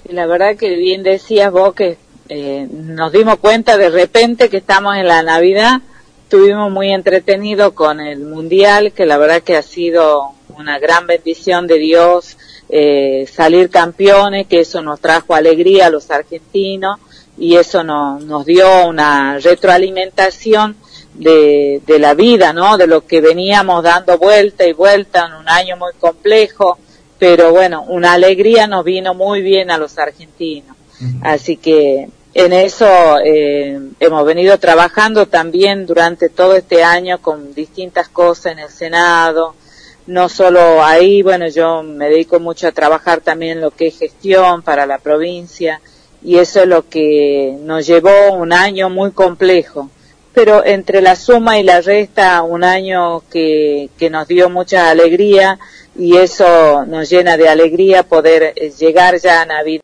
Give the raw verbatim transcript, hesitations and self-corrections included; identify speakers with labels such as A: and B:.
A: Y la verdad que bien decías vos que eh, nos dimos cuenta de repente que estamos en la Navidad, estuvimos muy entretenidos con el Mundial, que la verdad que ha sido una gran bendición de Dios, eh, salir campeones, que eso nos trajo alegría a los argentinos, y eso nos, nos dio una retroalimentación de, de la vida, ¿no? De lo que veníamos dando vuelta y vuelta en un año muy complejo, pero bueno, una alegría nos vino muy bien a los argentinos. Uh-huh. Así que en eso eh, hemos venido trabajando también durante todo este año con distintas cosas en el Senado, no solo ahí, bueno, yo me dedico mucho a trabajar también en lo que es gestión para la provincia, y eso es lo que nos llevó un año muy complejo, pero entre la suma y la resta, un año que, que nos dio mucha alegría, y eso nos llena de alegría poder llegar ya a Navidad.